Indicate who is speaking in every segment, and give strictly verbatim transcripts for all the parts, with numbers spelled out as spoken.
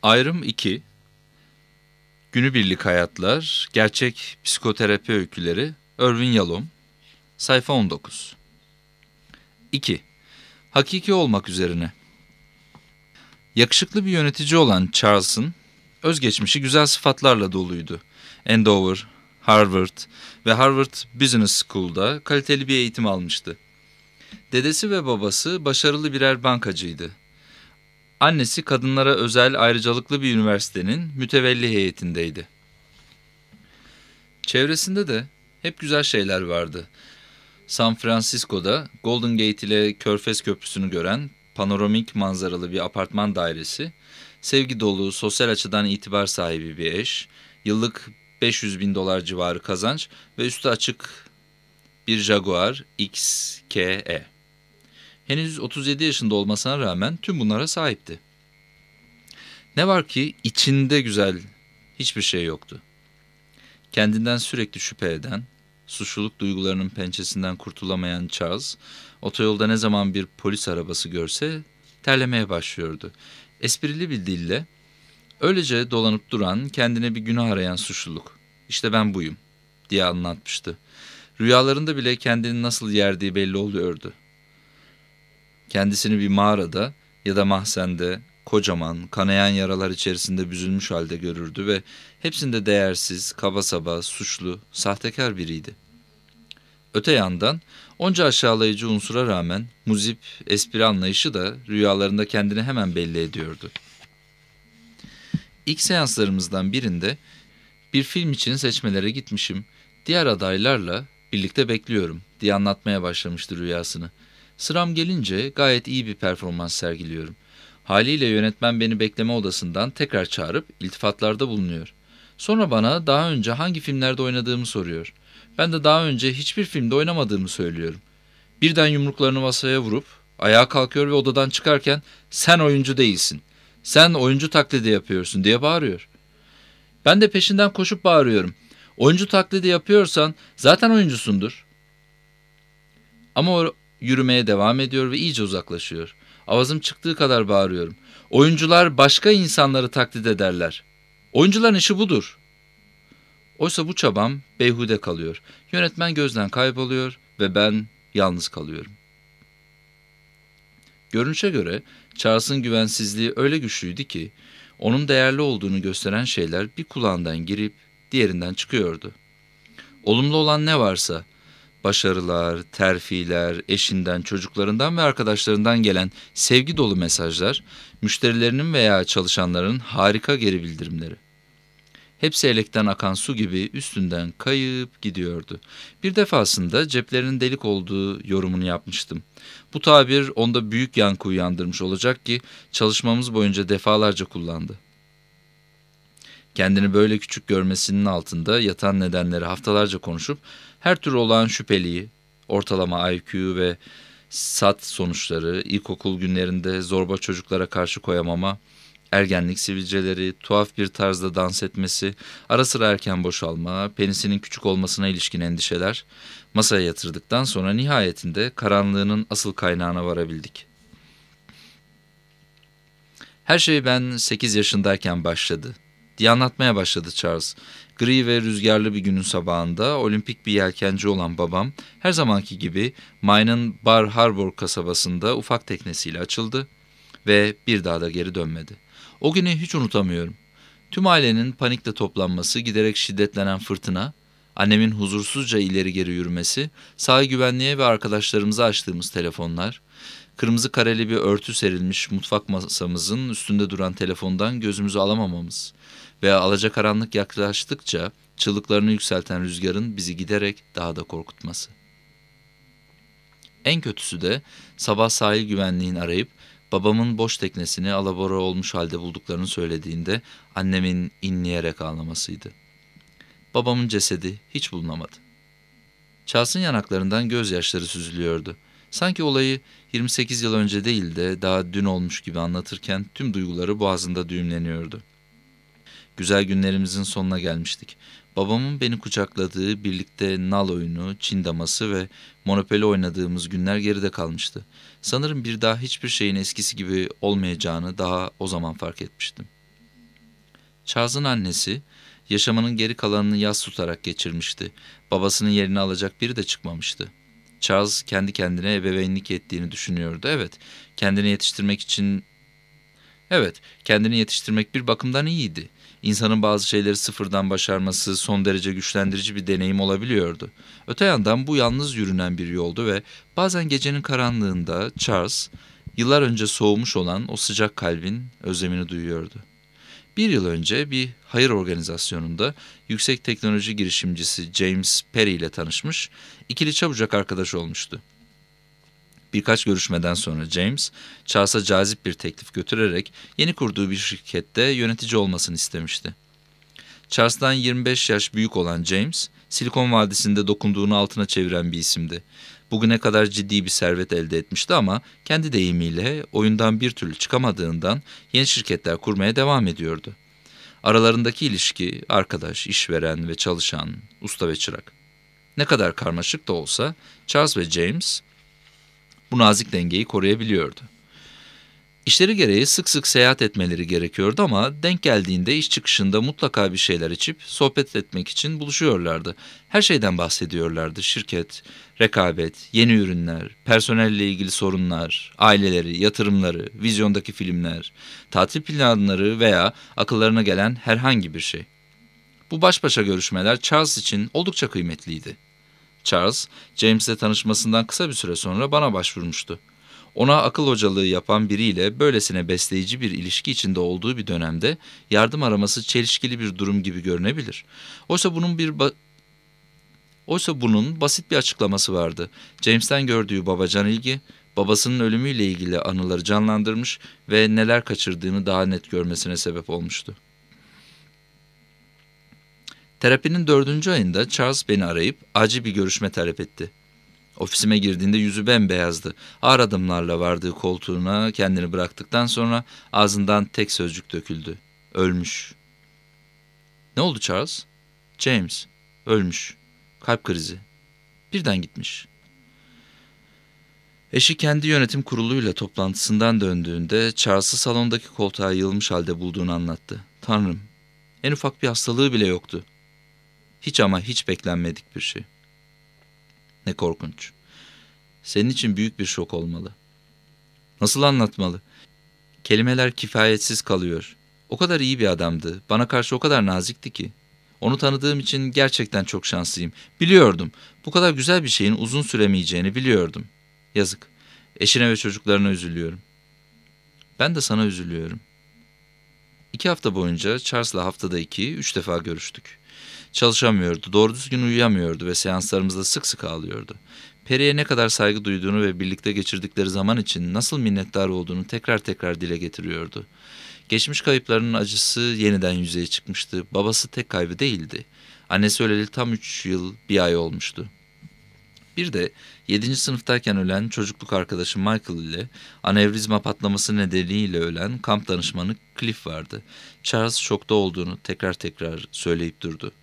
Speaker 1: Ayrım iki. Günübirlik hayatlar, gerçek psikoterapi öyküleri, Irvin Yalom, sayfa on dokuz. iki. Hakiki olmak üzerine. Yakışıklı bir yönetici olan Charles'ın özgeçmişi güzel sıfatlarla doluydu. Andover, Harvard ve Harvard Business School'da kaliteli bir eğitim almıştı. Dedesi ve babası başarılı birer bankacıydı. Annesi kadınlara özel ayrıcalıklı bir üniversitenin mütevelli heyetindeydi. Çevresinde de hep güzel şeyler vardı. San Francisco'da Golden Gate ile Körfez Köprüsü'nü gören panoramik manzaralı bir apartman dairesi, sevgi dolu, sosyal açıdan itibar sahibi bir eş, yıllık beş yüz bin dolar civarı kazanç ve üstü açık bir Jaguar X K E. Henüz otuz yedi yaşında olmasına rağmen tüm bunlara sahipti. Ne var ki içinde güzel hiçbir şey yoktu. Kendinden sürekli şüphe eden, suçluluk duygularının pençesinden kurtulamayan Charles, otoyolda ne zaman bir polis arabası görse terlemeye başlıyordu. Esprili bir dille, öylece dolanıp duran, kendine bir günah arayan suçluluk. İşte ben buyum, diye anlatmıştı. Rüyalarında bile kendini nasıl yerdiği belli oluyordu. Kendisini bir mağarada ya da mahzende, kocaman, kanayan yaralar içerisinde büzülmüş halde görürdü ve hepsinde değersiz, kaba saba, suçlu, sahtekar biriydi. Öte yandan onca aşağılayıcı unsura rağmen muzip, espri anlayışı da rüyalarında kendini hemen belli ediyordu. İlk seanslarımızdan birinde bir film için seçmelere gitmişim, diğer adaylarla birlikte bekliyorum diye anlatmaya başlamıştı rüyasını. Sıram gelince gayet iyi bir performans sergiliyorum. Haliyle yönetmen beni bekleme odasından tekrar çağırıp iltifatlarda bulunuyor. Sonra bana daha önce hangi filmlerde oynadığımı soruyor. Ben de daha önce hiçbir filmde oynamadığımı söylüyorum. Birden yumruklarını masaya vurup ayağa kalkıyor ve odadan çıkarken "Sen oyuncu değilsin. Sen oyuncu taklidi yapıyorsun." diye bağırıyor. Ben de peşinden koşup bağırıyorum. "Oyuncu taklidi yapıyorsan zaten oyuncusundur." Ama o yürümeye devam ediyor ve iyice uzaklaşıyor. Avazım çıktığı kadar bağırıyorum. "Oyuncular başka insanları taklit ederler. Oyuncuların işi budur." Oysa bu çabam beyhude kalıyor. Yönetmen gözden kayboluyor ve ben yalnız kalıyorum. Görünüşe göre Charles'ın güvensizliği öyle güçlüydü ki onun değerli olduğunu gösteren şeyler bir kulağından girip diğerinden çıkıyordu. Olumlu olan ne varsa, başarılar, terfiler, eşinden, çocuklarından ve arkadaşlarından gelen sevgi dolu mesajlar, müşterilerinin veya çalışanların harika geri bildirimleri. Hepsi elekten akan su gibi üstünden kayıp gidiyordu. Bir defasında ceplerinin delik olduğu yorumunu yapmıştım. Bu tabir onda büyük yankı uyandırmış olacak ki çalışmamız boyunca defalarca kullandı. Kendini böyle küçük görmesinin altında yatan nedenleri haftalarca konuşup her tür olağan şüpheliyi, ortalama I Q ve S A T sonuçları, ilkokul günlerinde zorba çocuklara karşı koyamama, ergenlik sivilceleri, tuhaf bir tarzda dans etmesi, ara sıra erken boşalma, penisinin küçük olmasına ilişkin endişeler, masaya yatırdıktan sonra nihayetinde karanlığının asıl kaynağına varabildik. Her şey ben sekiz yaşındayken başladı diye anlatmaya başladı Charles. Gri ve rüzgarlı bir günün sabahında olimpik bir yelkenci olan babam her zamanki gibi Maine'ın Bar Harbor kasabasında ufak teknesiyle açıldı ve bir daha da geri dönmedi. O günü hiç unutamıyorum. Tüm ailenin panikle toplanması, giderek şiddetlenen fırtına, annemin huzursuzca ileri geri yürümesi, sahil güvenliğe ve arkadaşlarımıza açtığımız telefonlar, kırmızı kareli bir örtü serilmiş mutfak masamızın üstünde duran telefondan gözümüzü alamamamız ve alacakaranlık yaklaştıkça çığlıklarını yükselten rüzgarın bizi giderek daha da korkutması. En kötüsü de sabah sahil güvenliğini arayıp babamın boş teknesini alabora olmuş halde bulduklarını söylediğinde annemin inleyerek ağlamasıydı. Babamın cesedi hiç bulunamadı. Charles'ın yanaklarından gözyaşları süzülüyordu. Sanki olayı yirmi sekiz yıl önce değil de daha dün olmuş gibi anlatırken tüm duyguları boğazında düğümleniyordu. Güzel günlerimizin sonuna gelmiştik. Babamın beni kucakladığı, birlikte nal oyunu, Çin daması ve Monopoly oynadığımız günler geride kalmıştı. Sanırım bir daha hiçbir şeyin eskisi gibi olmayacağını daha o zaman fark etmiştim. Charles'ın annesi yaşamının geri kalanını yas tutarak geçirmişti. Babasının yerini alacak biri de çıkmamıştı. Charles kendi kendine ebeveynlik ettiğini düşünüyordu. Evet, kendini yetiştirmek için Evet, kendini yetiştirmek bir bakımdan iyiydi. İnsanın bazı şeyleri sıfırdan başarması son derece güçlendirici bir deneyim olabiliyordu. Öte yandan bu yalnız yürünen bir yoldu ve bazen gecenin karanlığında Charles, yıllar önce soğumuş olan o sıcak kalbin özlemini duyuyordu. Bir yıl önce bir hayır organizasyonunda yüksek teknoloji girişimcisi James Perry ile tanışmış, ikili çabucak arkadaş olmuştu. Birkaç görüşmeden sonra James, Charles'a cazip bir teklif götürerek yeni kurduğu bir şirkette yönetici olmasını istemişti. Charles'tan yirmi beş yaş büyük olan James, Silikon Vadisi'nde dokunduğunu altına çeviren bir isimdi. Bugüne kadar ciddi bir servet elde etmişti ama kendi deyimiyle oyundan bir türlü çıkamadığından yeni şirketler kurmaya devam ediyordu. Aralarındaki ilişki arkadaş, işveren ve çalışan, usta ve çırak. Ne kadar karmaşık da olsa Charles ve James bu nazik dengeyi koruyabiliyordu. İşleri gereği sık sık seyahat etmeleri gerekiyordu ama denk geldiğinde iş çıkışında mutlaka bir şeyler içip sohbet etmek için buluşuyorlardı. Her şeyden bahsediyorlardı. Şirket, rekabet, yeni ürünler, personelle ilgili sorunlar, aileleri, yatırımları, vizyondaki filmler, tatil planları veya akıllarına gelen herhangi bir şey. Bu baş başa görüşmeler Charles için oldukça kıymetliydi. Charles, James'le tanışmasından kısa bir süre sonra bana başvurmuştu. Ona akıl hocalığı yapan biriyle böylesine besleyici bir ilişki içinde olduğu bir dönemde yardım araması çelişkili bir durum gibi görünebilir. Oysa bunun bir ba- Oysa bunun basit bir açıklaması vardı. James'ten gördüğü babacan ilgi, babasının ölümüyle ilgili anıları canlandırmış ve neler kaçırdığını daha net görmesine sebep olmuştu. Terapinin dördüncü ayında Charles beni arayıp acil bir görüşme talep etti. Ofisime girdiğinde yüzü bembeyazdı. Ağır adımlarla vardığı koltuğuna kendini bıraktıktan sonra ağzından tek sözcük döküldü. Ölmüş. Ne oldu Charles? James. Ölmüş. Kalp krizi. Birden gitmiş. Eşi kendi yönetim kuruluyla toplantısından döndüğünde Charles'ı salondaki koltuğa yığılmış halde bulduğunu anlattı. Tanrım, en ufak bir hastalığı bile yoktu. Hiç ama hiç beklenmedik bir şey. Ne korkunç. Senin için büyük bir şok olmalı. Nasıl anlatmalı? Kelimeler kifayetsiz kalıyor. O kadar iyi bir adamdı. Bana karşı o kadar nazikti ki. Onu tanıdığım için gerçekten çok şanslıyım. Biliyordum. Bu kadar güzel bir şeyin uzun süremeyeceğini biliyordum. Yazık. Eşine ve çocuklarına üzülüyorum. Ben de sana üzülüyorum. İki hafta boyunca Charles'la haftada iki, üç defa görüştük. Çalışamıyordu, doğru düzgün uyuyamıyordu ve seanslarımızda sık sık ağlıyordu. Perry'e ne kadar saygı duyduğunu ve birlikte geçirdikleri zaman için nasıl minnettar olduğunu tekrar tekrar dile getiriyordu. Geçmiş kayıplarının acısı yeniden yüzeye çıkmıştı. Babası tek kaybı değildi. Annesi öleli tam üç yıl bir ay olmuştu. Bir de yedinci sınıftayken ölen çocukluk arkadaşı Michael ile anevrizma patlaması nedeniyle ölen kamp danışmanı Cliff vardı. Charles şokta olduğunu tekrar tekrar söyleyip durdu.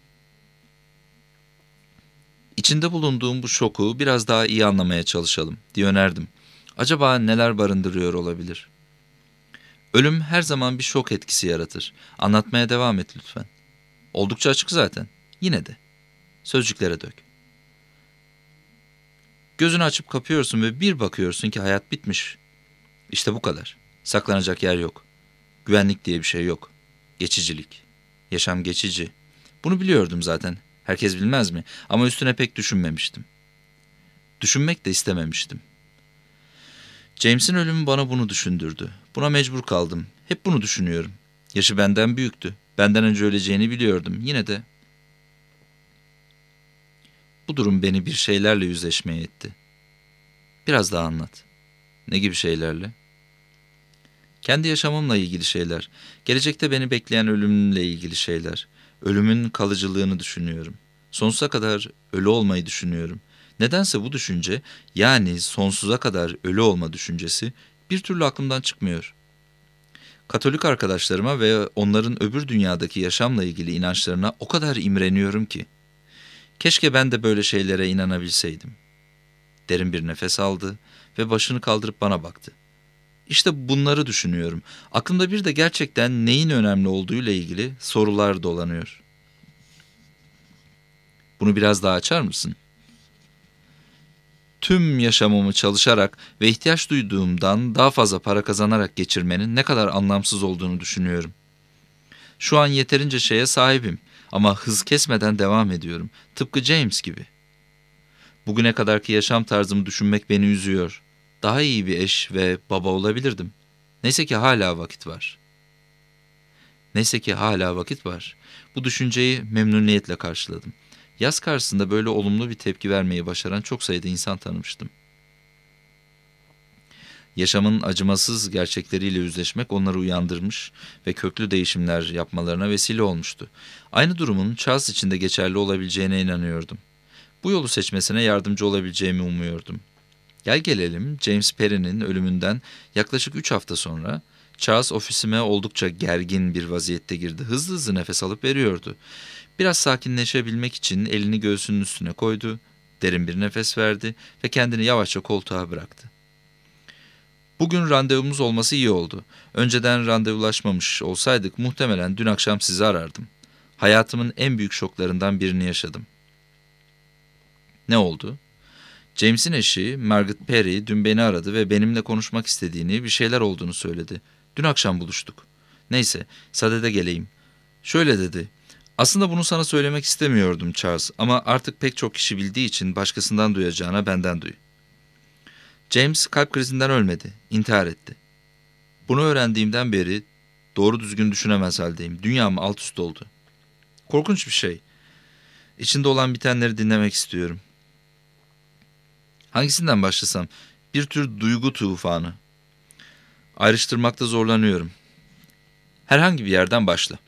Speaker 1: İçinde bulunduğum bu şoku biraz daha iyi anlamaya çalışalım diye önerdim. Acaba neler barındırıyor olabilir? Ölüm her zaman bir şok etkisi yaratır. Anlatmaya devam et lütfen. Oldukça açık zaten. Yine de. Sözcüklere dök. Gözünü açıp kapıyorsun ve bir bakıyorsun ki hayat bitmiş. İşte bu kadar. Saklanacak yer yok. Güvenlik diye bir şey yok. Geçicilik. Yaşam geçici. Bunu biliyordum zaten. Herkes bilmez mi? Ama üstüne pek düşünmemiştim. Düşünmek de istememiştim. James'in ölümü bana bunu düşündürdü. Buna mecbur kaldım. Hep bunu düşünüyorum. Yaşı benden büyüktü. Benden önce öleceğini biliyordum. Yine de bu durum beni bir şeylerle yüzleşmeye etti. Biraz daha anlat. Ne gibi şeylerle? Kendi yaşamımla ilgili şeyler. Gelecekte beni bekleyen ölümle ilgili şeyler. Ölümün kalıcılığını düşünüyorum. Sonsuza kadar ölü olmayı düşünüyorum. Nedense bu düşünce, yani sonsuza kadar ölü olma düşüncesi bir türlü aklımdan çıkmıyor. Katolik arkadaşlarıma ve onların öbür dünyadaki yaşamla ilgili inançlarına o kadar imreniyorum ki. Keşke ben de böyle şeylere inanabilseydim. Derin bir nefes aldı ve başını kaldırıp bana baktı. İşte bunları düşünüyorum. Aklımda bir de gerçekten neyin önemli olduğuyla ilgili sorular dolanıyor. Bunu biraz daha açar mısın? Tüm yaşamımı çalışarak ve ihtiyaç duyduğumdan daha fazla para kazanarak geçirmenin ne kadar anlamsız olduğunu düşünüyorum. Şu an yeterince şeye sahibim ama hız kesmeden devam ediyorum. Tıpkı James gibi. Bugüne kadarki yaşam tarzımı düşünmek beni üzüyor. Daha iyi bir eş ve baba olabilirdim. Neyse ki hala vakit var. Neyse ki hala vakit var. Bu düşünceyi memnuniyetle karşıladım. Yaz karşısında böyle olumlu bir tepki vermeyi başaran çok sayıda insan tanımıştım. Yaşamın acımasız gerçekleriyle yüzleşmek onları uyandırmış ve köklü değişimler yapmalarına vesile olmuştu. Aynı durumun Charles için de geçerli olabileceğine inanıyordum. Bu yolu seçmesine yardımcı olabileceğimi umuyordum. Gel gelelim James Perry'nin ölümünden yaklaşık üç hafta sonra Charles ofisime oldukça gergin bir vaziyette girdi. Hızlı hızlı nefes alıp veriyordu. Biraz sakinleşebilmek için elini göğsünün üstüne koydu, derin bir nefes verdi ve kendini yavaşça koltuğa bıraktı. Bugün randevumuz olması iyi oldu. Önceden randevulaşmamış olsaydık muhtemelen dün akşam sizi arardım. Hayatımın en büyük şoklarından birini yaşadım. Ne oldu? James'in eşi Margaret Perry dün beni aradı ve benimle konuşmak istediğini, bir şeyler olduğunu söyledi. Dün akşam buluştuk. Neyse, sadede geleyim. Şöyle dedi. Aslında bunu sana söylemek istemiyordum Charles ama artık pek çok kişi bildiği için başkasından duyacağına benden duy. James kalp krizinden ölmedi, intihar etti. Bunu öğrendiğimden beri doğru düzgün düşünemez haldeyim. Dünyam alt üst oldu. Korkunç bir şey. İçinde olan bitenleri dinlemek istiyorum. Hangisinden başlasam? Bir tür duygu tufanı. Ayrıştırmakta zorlanıyorum. Herhangi bir yerden başla.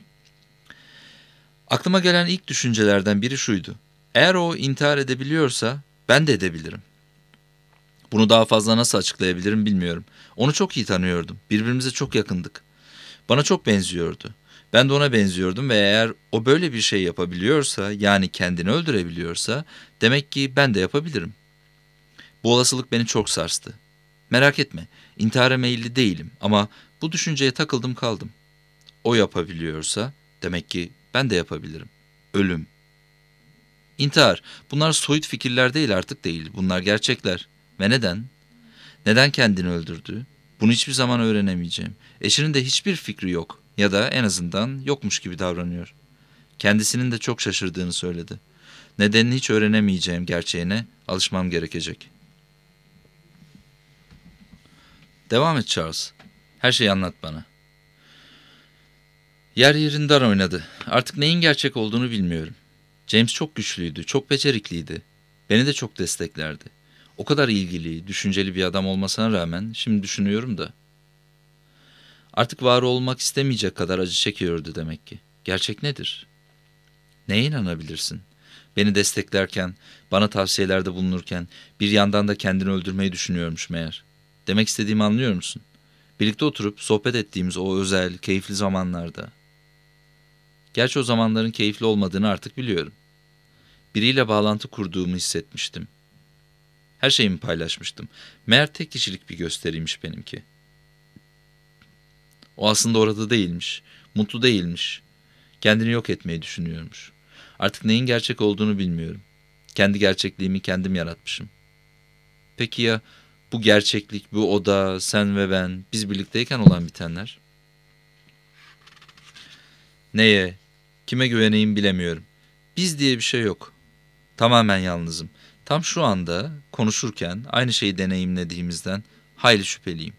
Speaker 1: Aklıma gelen ilk düşüncelerden biri şuydu. Eğer o intihar edebiliyorsa ben de edebilirim. Bunu daha fazla nasıl açıklayabilirim bilmiyorum. Onu çok iyi tanıyordum. Birbirimize çok yakındık. Bana çok benziyordu. Ben de ona benziyordum ve eğer o böyle bir şey yapabiliyorsa, yani kendini öldürebiliyorsa, demek ki ben de yapabilirim. Bu olasılık beni çok sarstı. Merak etme, intihara meyilli değilim ama bu düşünceye takıldım kaldım. O yapabiliyorsa, demek ki ben de yapabilirim. Ölüm. İntihar, bunlar soyut fikirler değil artık değil, bunlar gerçekler. Ve neden? Neden kendini öldürdü? Bunu hiçbir zaman öğrenemeyeceğim. Eşinin de hiçbir fikri yok ya da en azından yokmuş gibi davranıyor. Kendisinin de çok şaşırdığını söyledi. Nedenini hiç öğrenemeyeceğim gerçeğine alışmam gerekecek. Devam et Charles. Her şeyi anlat bana. Yer yerinden oynadı. Artık neyin gerçek olduğunu bilmiyorum. James çok güçlüydü, çok becerikliydi. Beni de çok desteklerdi. O kadar ilgili, düşünceli bir adam olmasına rağmen şimdi düşünüyorum da. Artık var olmak istemeyecek kadar acı çekiyordu demek ki. Gerçek nedir? Neye inanabilirsin? Beni desteklerken, bana tavsiyelerde bulunurken bir yandan da kendini öldürmeyi düşünüyormuş meğer. Demek istediğimi anlıyor musun? Birlikte oturup sohbet ettiğimiz o özel, keyifli zamanlarda. Gerçi o zamanların keyifli olmadığını artık biliyorum. Biriyle bağlantı kurduğumu hissetmiştim. Her şeyimi paylaşmıştım. Meğer tek kişilik bir gösteriymiş benimki. O aslında orada değilmiş, mutlu değilmiş. Kendini yok etmeyi düşünüyormuş. Artık neyin gerçek olduğunu bilmiyorum. Kendi gerçekliğimi kendim yaratmışım. Peki ya bu gerçeklik, bu oda, sen ve ben, biz birlikteyken olan bitenler? Neye, kime güveneyim bilemiyorum. Biz diye bir şey yok. Tamamen yalnızım. Tam şu anda konuşurken aynı şeyi deneyimlediğimizden hayli şüpheliyim.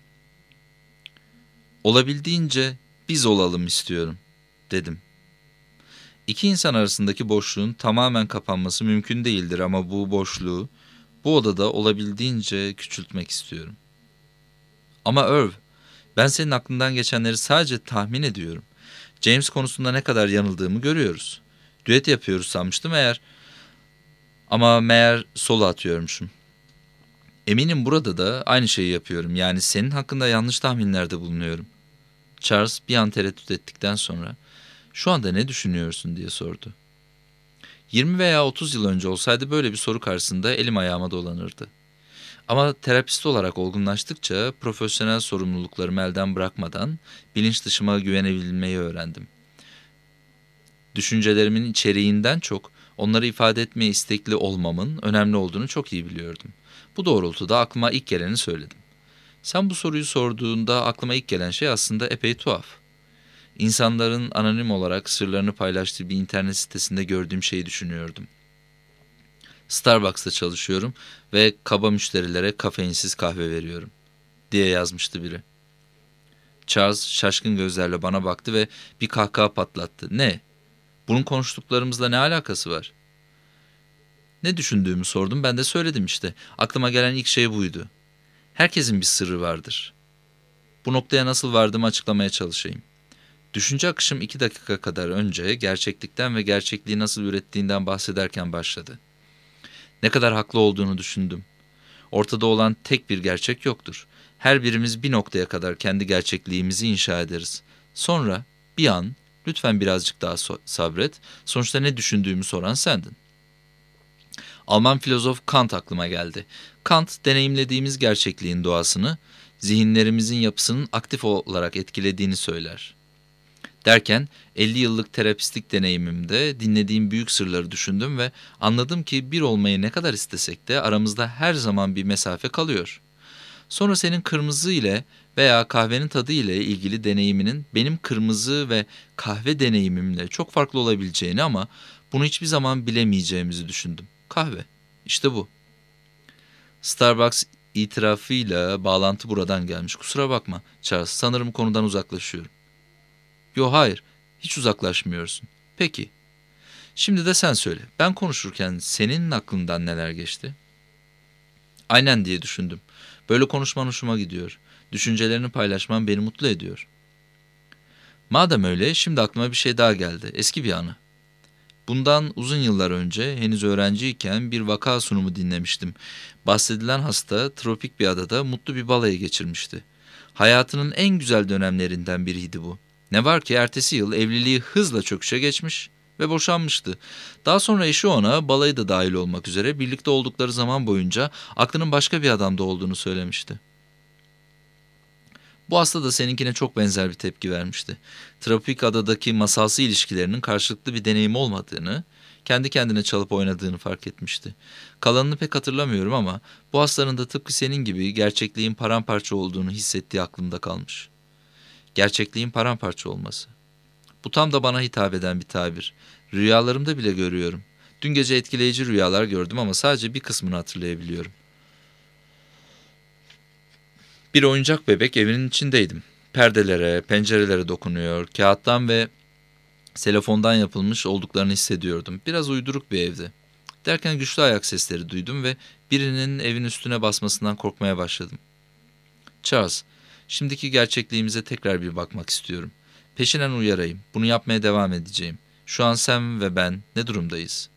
Speaker 1: Olabildiğince biz olalım istiyorum, dedim. İki insan arasındaki boşluğun tamamen kapanması mümkün değildir ama bu boşluğu bu odada olabildiğince küçültmek istiyorum. Ama Irv, ben senin aklından geçenleri sadece tahmin ediyorum. James konusunda ne kadar yanıldığımı görüyoruz. Düet yapıyoruz sanmıştım eğer... Ama meğer solo atıyormuşum. Eminim burada da aynı şeyi yapıyorum. Yani senin hakkında yanlış tahminlerde bulunuyorum. Charles bir an tereddüt ettikten sonra şu anda ne düşünüyorsun diye sordu. yirmi veya otuz yıl önce olsaydı böyle bir soru karşısında elim ayağıma dolanırdı. Ama terapist olarak olgunlaştıkça profesyonel sorumluluklarımı elden bırakmadan bilinç dışıma güvenebilmeyi öğrendim. Düşüncelerimin içeriğinden çok onları ifade etmeye istekli olmamın önemli olduğunu çok iyi biliyordum. Bu doğrultuda aklıma ilk geleni söyledim. Sen bu soruyu sorduğunda aklıma ilk gelen şey aslında epey tuhaf. İnsanların anonim olarak sırlarını paylaştığı bir internet sitesinde gördüğüm şeyi düşünüyordum. Starbucks'ta çalışıyorum ve kaba müşterilere kafeinsiz kahve veriyorum, diye yazmıştı biri. Charles şaşkın gözlerle bana baktı ve bir kahkaha patlattı. Ne? Bunun konuştuklarımızla ne alakası var? Ne düşündüğümü sordum, ben de söyledim işte. Aklıma gelen ilk şey buydu. Herkesin bir sırrı vardır. Bu noktaya nasıl vardığımı açıklamaya çalışayım. Düşünce akışım iki dakika kadar önce gerçeklikten ve gerçekliği nasıl ürettiğinden bahsederken başladı. Ne kadar haklı olduğunu düşündüm. Ortada olan tek bir gerçek yoktur. Her birimiz bir noktaya kadar kendi gerçekliğimizi inşa ederiz. Sonra bir an, lütfen birazcık daha so- sabret, sonuçta ne düşündüğümü soran sendin. Alman filozof Kant aklıma geldi. Kant, deneyimlediğimiz gerçekliğin doğasını, zihinlerimizin yapısının aktif olarak etkilediğini söyler. Derken elli yıllık terapistlik deneyimimde dinlediğim büyük sırları düşündüm ve anladım ki bir olmayı ne kadar istesek de aramızda her zaman bir mesafe kalıyor. Sonra senin kırmızı ile veya kahvenin tadı ile ilgili deneyiminin benim kırmızı ve kahve deneyimimle çok farklı olabileceğini ama bunu hiçbir zaman bilemeyeceğimizi düşündüm. Kahve. İşte bu. Starbucks itirafıyla bağlantı buradan gelmiş. Kusura bakma Charles, sanırım konudan uzaklaşıyorum. Yo, hayır, hiç uzaklaşmıyorsun. Peki, şimdi de sen söyle. Ben konuşurken senin aklından neler geçti? Aynen diye düşündüm. Böyle konuşman hoşuma gidiyor. Düşüncelerini paylaşman beni mutlu ediyor. Madem öyle, şimdi aklıma bir şey daha geldi. Eski bir anı. Bundan uzun yıllar önce henüz öğrenciyken bir vaka sunumu dinlemiştim. Bahsedilen hasta tropik bir adada mutlu bir balayı geçirmişti. Hayatının en güzel dönemlerinden biriydi bu. Ne var ki ertesi yıl evliliği hızla çöküşe geçmiş ve boşanmıştı. Daha sonra eşi ona balayı da dahil olmak üzere birlikte oldukları zaman boyunca aklının başka bir adamda olduğunu söylemişti. Bu hasta da seninkine çok benzer bir tepki vermişti. Tropik adadaki masalsı ilişkilerinin karşılıklı bir deneyim olmadığını, kendi kendine çalıp oynadığını fark etmişti. Kalanını pek hatırlamıyorum ama bu hastanın da tıpkı senin gibi gerçekliğin paramparça olduğunu hissettiği aklımda kalmış. Gerçekliğin paramparça olması. Bu tam da bana hitap eden bir tabir. Rüyalarımda bile görüyorum. Dün gece etkileyici rüyalar gördüm ama sadece bir kısmını hatırlayabiliyorum. Bir oyuncak bebek evinin içindeydim. Perdelere, pencerelere dokunuyor, kağıttan ve selefondan yapılmış olduklarını hissediyordum. Biraz uyduruk bir evdi. Derken güçlü ayak sesleri duydum ve birinin evin üstüne basmasından korkmaya başladım. Charles, şimdiki gerçekliğimize tekrar bir bakmak istiyorum. Peşinen uyarayım, bunu yapmaya devam edeceğim. Şu an sen ve ben ne durumdayız?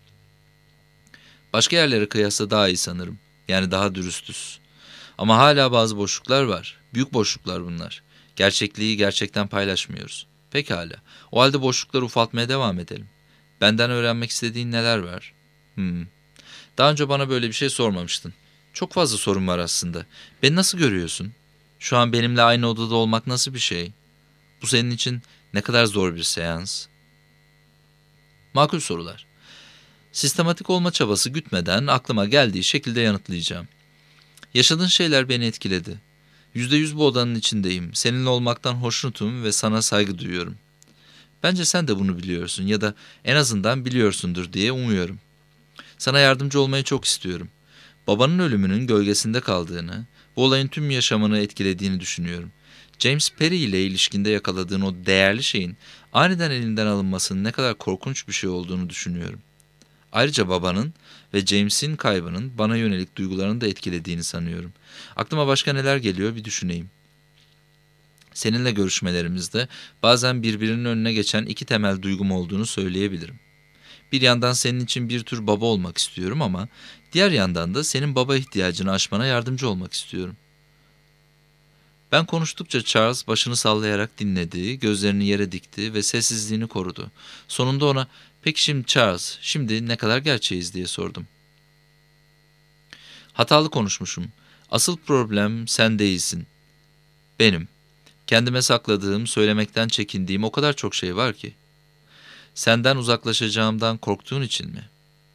Speaker 1: Başka yerlere kıyasla daha iyi sanırım. Yani daha dürüstüz. Ama hala bazı boşluklar var. Büyük boşluklar bunlar. Gerçekliği gerçekten paylaşmıyoruz. Pekala. O halde boşlukları ufaltmaya devam edelim. Benden öğrenmek istediğin neler var? Hmm. Daha önce bana böyle bir şey sormamıştın. Çok fazla sorun var aslında. Beni nasıl görüyorsun? Şu an benimle aynı odada olmak nasıl bir şey? Bu senin için ne kadar zor bir seans? Makul sorular. Sistematik olma çabası gütmeden aklıma geldiği şekilde yanıtlayacağım. Yaşadığın şeyler beni etkiledi. Yüzde yüz bu odanın içindeyim. Seninle olmaktan hoşnutum ve sana saygı duyuyorum. Bence sen de bunu biliyorsun ya da en azından biliyorsundur diye umuyorum. Sana yardımcı olmayı çok istiyorum. Babanın ölümünün gölgesinde kaldığını, bu olayın tüm yaşamını etkilediğini düşünüyorum. James Perry ile ilişkinde yakaladığın o değerli şeyin aniden elinden alınmasının ne kadar korkunç bir şey olduğunu düşünüyorum. Ayrıca babanın ve James'in kaybının bana yönelik duygularını da etkilediğini sanıyorum. Aklıma başka neler geliyor bir düşüneyim. Seninle görüşmelerimizde bazen birbirinin önüne geçen iki temel duygum olduğunu söyleyebilirim. Bir yandan senin için bir tür baba olmak istiyorum ama diğer yandan da senin baba ihtiyacını aşmana yardımcı olmak istiyorum. Ben konuştukça Charles başını sallayarak dinledi, gözlerini yere dikti ve sessizliğini korudu. Sonunda ona, "Peki şimdi Charles, şimdi ne kadar gerçeğiz?" diye sordum. Hatalı konuşmuşum. Asıl problem sen değilsin. Benim. Kendime sakladığım, söylemekten çekindiğim o kadar çok şey var ki. Senden uzaklaşacağımdan korktuğun için mi?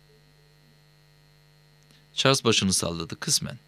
Speaker 1: Charles başını salladı kısmen.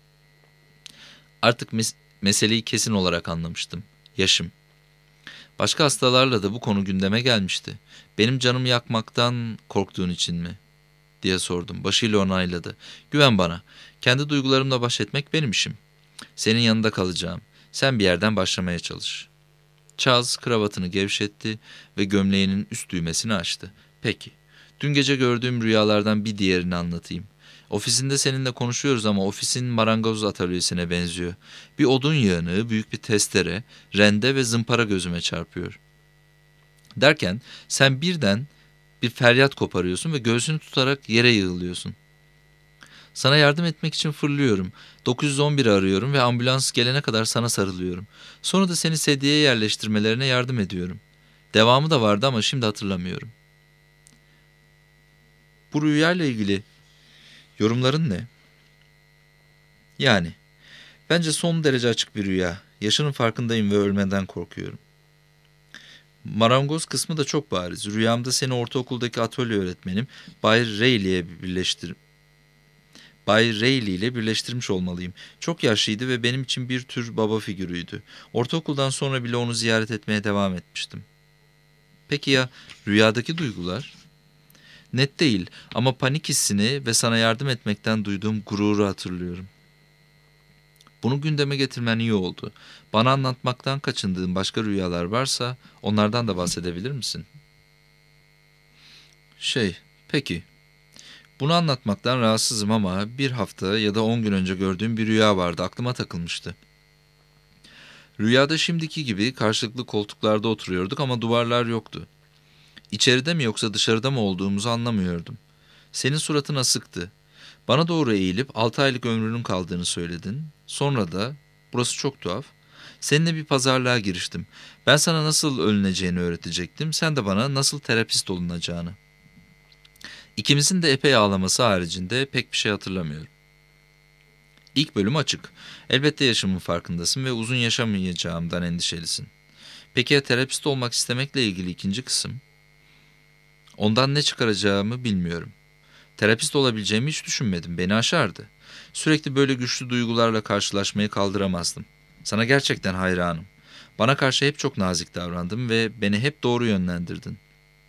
Speaker 1: Artık mes- meseleyi kesin olarak anlamıştım. Yaşım. Başka hastalarla da bu konu gündeme gelmişti. Benim canımı yakmaktan korktuğun için mi? Diye sordum. Başıyla onayladı. Güven bana. Kendi duygularımla baş etmek benim işim. Senin yanında kalacağım. Sen bir yerden başlamaya çalış. Charles kravatını gevşetti ve gömleğinin üst düğmesini açtı. Peki. Dün gece gördüğüm rüyalardan bir diğerini anlatayım. Ofisinde seninle konuşuyoruz ama ofisin marangoz atölyesine benziyor. Bir odun yığını, büyük bir testere, rende ve zımpara gözüme çarpıyor. Derken sen birden bir feryat koparıyorsun ve göğsünü tutarak yere yığılıyorsun. Sana yardım etmek için fırlıyorum. dokuz yüz on biri arıyorum ve ambulans gelene kadar sana sarılıyorum. Sonra da seni sedyeye yerleştirmelerine yardım ediyorum. Devamı da vardı ama şimdi hatırlamıyorum. Bu rüyayla ilgili yorumların ne? Yani, bence son derece açık bir rüya. Yaşının farkındayım ve ölmeden korkuyorum. Marangoz kısmı da çok bariz. Rüyamda seni ortaokuldaki atölye öğretmenim Bay Rayleigh'e birleştir Bay Rayleigh ile birleştirmiş olmalıyım. Çok yaşlıydı ve benim için bir tür baba figürüydü. Ortaokuldan sonra bile onu ziyaret etmeye devam etmiştim. Peki ya rüyadaki duygular? Net değil ama panik hissini ve sana yardım etmekten duyduğum gururu hatırlıyorum. Bunu gündeme getirmen iyi oldu. Bana anlatmaktan kaçındığın başka rüyalar varsa onlardan da bahsedebilir misin? Şey, peki. Bunu anlatmaktan rahatsızım ama bir hafta ya da on gün önce gördüğüm bir rüya vardı. Aklıma takılmıştı. Rüyada şimdiki gibi karşılıklı koltuklarda oturuyorduk ama duvarlar yoktu. İçeride mi yoksa dışarıda mı olduğumuzu anlamıyordum. Senin suratın asıktı. Bana doğru eğilip altı aylık ömrünün kaldığını söyledin. Sonra da, burası çok tuhaf, seninle bir pazarlığa giriştim. Ben sana nasıl ölüneceğini öğretecektim, sen de bana nasıl terapist olunacağını. İkimizin de epey ağlaması haricinde pek bir şey hatırlamıyorum. İlk bölüm açık. Elbette yaşımın farkındasın ve uzun yaşamayacağımdan endişelisin. Peki ya terapist olmak istemekle ilgili ikinci kısım? Ondan ne çıkaracağımı bilmiyorum. Terapist olabileceğimi hiç düşünmedim. Beni aşardı. Sürekli böyle güçlü duygularla karşılaşmayı kaldıramazdım. Sana gerçekten hayranım. Bana karşı hep çok nazik davrandın ve beni hep doğru yönlendirdin.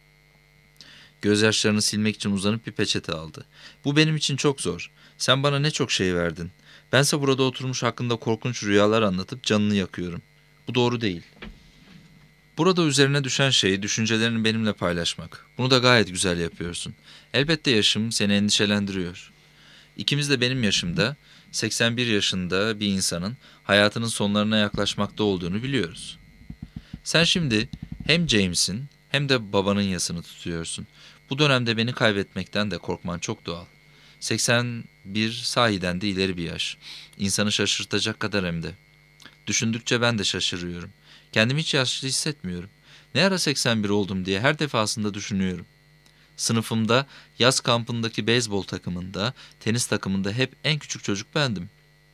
Speaker 1: Gözyaşlarını silmek için uzanıp bir peçete aldı. Bu benim için çok zor. Sen bana ne çok şey verdin. Bense burada oturmuş hakkında korkunç rüyalar anlatıp canını yakıyorum. Bu doğru değil. Burada üzerine düşen şey düşüncelerini benimle paylaşmak. Bunu da gayet güzel yapıyorsun. Elbette yaşım seni endişelendiriyor. İkimiz de benim yaşımda, seksen bir yaşında bir insanın hayatının sonlarına yaklaşmakta olduğunu biliyoruz. Sen şimdi hem James'in hem de babanın yasını tutuyorsun. Bu dönemde beni kaybetmekten de korkman çok doğal. seksen bir sahiden de ileri bir yaş. İnsanı şaşırtacak kadar hem de. Düşündükçe ben de şaşırıyorum. Kendimi hiç yaşlı hissetmiyorum. Ne ara seksen bir oldum diye her defasında düşünüyorum. Sınıfımda, yaz kampındaki beyzbol takımında, tenis takımında hep en küçük çocuk bendim.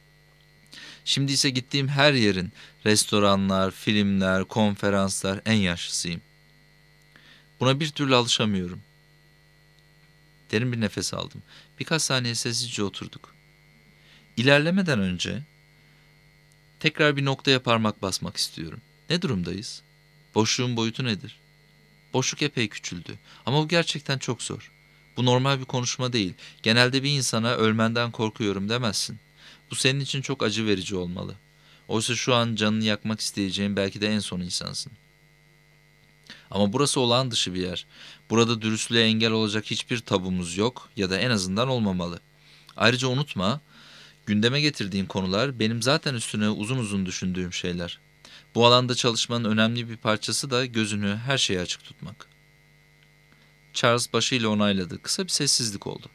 Speaker 1: Şimdi ise gittiğim her yerin, restoranlar, filmler, konferanslar en yaşlısıyım. Buna bir türlü alışamıyorum. Derin bir nefes aldım. Birkaç saniye sessizce oturduk. İlerlemeden önce tekrar bir noktaya parmak basmak istiyorum. Ne durumdayız? Boşluğun boyutu nedir? Boşluk epey küçüldü. Ama bu gerçekten çok zor. Bu normal bir konuşma değil. Genelde bir insana ölmenden korkuyorum demezsin. Bu senin için çok acı verici olmalı. Oysa şu an canını yakmak isteyeceğin belki de en son insansın. Ama burası olağan dışı bir yer. Burada dürüstlüğe engel olacak hiçbir tabumuz yok ya da en azından olmamalı. Ayrıca unutma, gündeme getirdiğin konular benim zaten üstüne uzun uzun düşündüğüm şeyler. Bu alanda çalışmanın önemli bir parçası da gözünü her şeye açık tutmak. Charles başıyla onayladı. Kısa bir sessizlik oldu.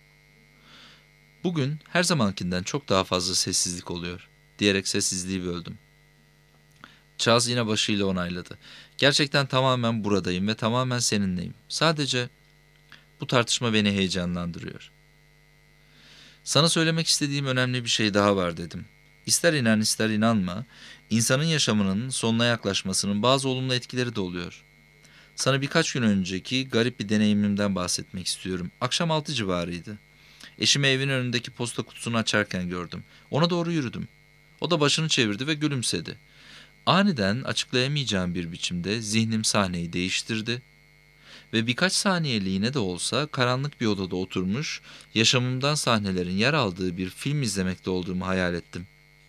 Speaker 1: Bugün her zamankinden çok daha fazla sessizlik oluyor, diyerek sessizliği böldüm. Charles yine başıyla onayladı. Gerçekten tamamen buradayım ve tamamen seninleyim. Sadece bu tartışma beni heyecanlandırıyor. Sana söylemek istediğim önemli bir şey daha var dedim. İster inan ister inanma, insanın yaşamının sonuna yaklaşmasının bazı olumlu etkileri de oluyor. Sana birkaç gün önceki garip bir deneyimimden bahsetmek istiyorum. Akşam altı civarıydı. Eşimi evin önündeki posta kutusunu açarken gördüm. Ona doğru yürüdüm. O da başını çevirdi ve gülümsedi. Aniden açıklayamayacağım bir biçimde zihnim sahneyi değiştirdi ve birkaç saniyeliğine de olsa karanlık bir odada oturmuş, yaşamımdan sahnelerin yer aldığı bir film izlemekte olduğumu hayal ettim.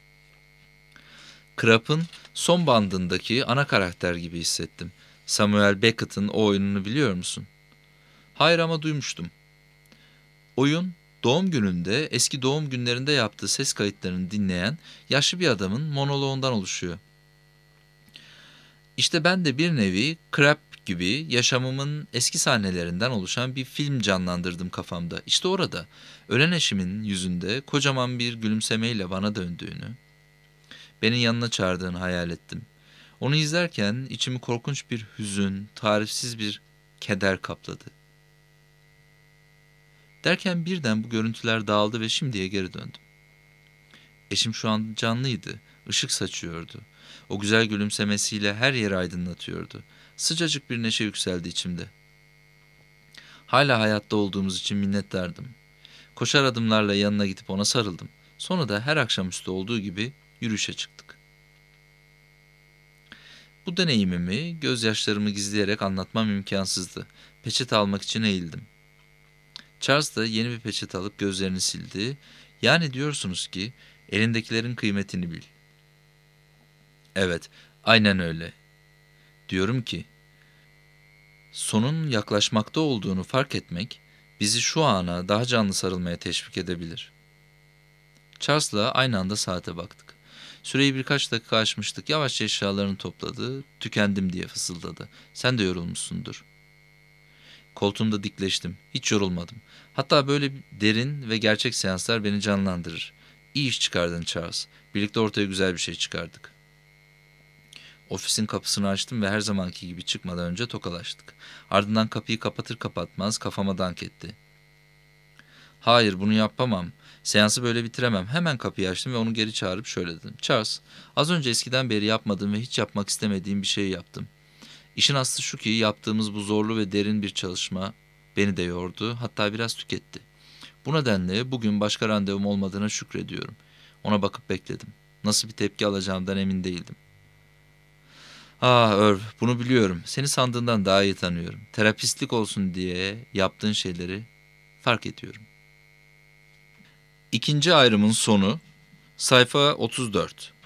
Speaker 1: Krapp'ın son bandındaki ana karakter gibi hissettim. Samuel Beckett'in o oyununu biliyor musun? Hayır ama duymuştum. Oyun, doğum gününde eski doğum günlerinde yaptığı ses kayıtlarını dinleyen yaşlı bir adamın monoloğundan oluşuyor. İşte ben de bir nevi Krapp gibi yaşamımın eski sahnelerinden oluşan bir film canlandırdım kafamda. İşte orada ölen eşimin yüzünde kocaman bir gülümsemeyle bana döndüğünü, beni yanına çağırdığını hayal ettim. Onu izlerken içimi korkunç bir hüzün, tarifsiz bir keder kapladı. Derken birden bu görüntüler dağıldı ve şimdiye geri döndüm. Eşim şu an canlıydı, ışık saçıyordu. O güzel gülümsemesiyle her yeri aydınlatıyordu. Sıcacık bir neşe yükseldi içimde. Hala hayatta olduğumuz için minnettardım. Koşar adımlarla yanına gidip ona sarıldım. Sonra da her akşamüstü olduğu gibi yürüyüşe çıktık. Bu deneyimimi gözyaşlarımı gizleyerek anlatmam imkansızdı. Peçete almak için eğildim. Charles da yeni bir peçete alıp gözlerini sildi. Yani diyorsunuz ki elindekilerin kıymetini bil. Evet, aynen öyle. Diyorum ki sonun yaklaşmakta olduğunu fark etmek bizi şu ana daha canlı sarılmaya teşvik edebilir. Charles'la aynı anda saate baktık. Süreyi birkaç dakika aşmıştık. Yavaşça eşyalarını topladı. Tükendim diye fısıldadı. Sen de yorulmuşsundur. Koltuğumda dikleştim. Hiç yorulmadım. Hatta böyle derin ve gerçek seanslar beni canlandırır. İyi iş çıkardın Charles. Birlikte ortaya güzel bir şey çıkardık. Ofisin kapısını açtım ve her zamanki gibi çıkmadan önce tokalaştık. Ardından kapıyı kapatır kapatmaz kafama dank etti. Hayır, bunu yapamam. Seansı böyle bitiremem. Hemen kapıyı açtım ve onu geri çağırıp şöyle dedim. Charles, az önce eskiden beri yapmadığım ve hiç yapmak istemediğim bir şey yaptım. İşin aslı şu ki yaptığımız bu zorlu ve derin bir çalışma beni de yordu, hatta biraz tüketti. Bu nedenle bugün başka randevum olmadığına şükrediyorum. Ona bakıp bekledim. Nasıl bir tepki alacağımdan emin değildim. Ah Irv, bunu biliyorum. Seni sandığından daha iyi tanıyorum. Terapistlik olsun diye yaptığın şeyleri fark ediyorum. İkinci ayrımın sonu, sayfa otuz dört.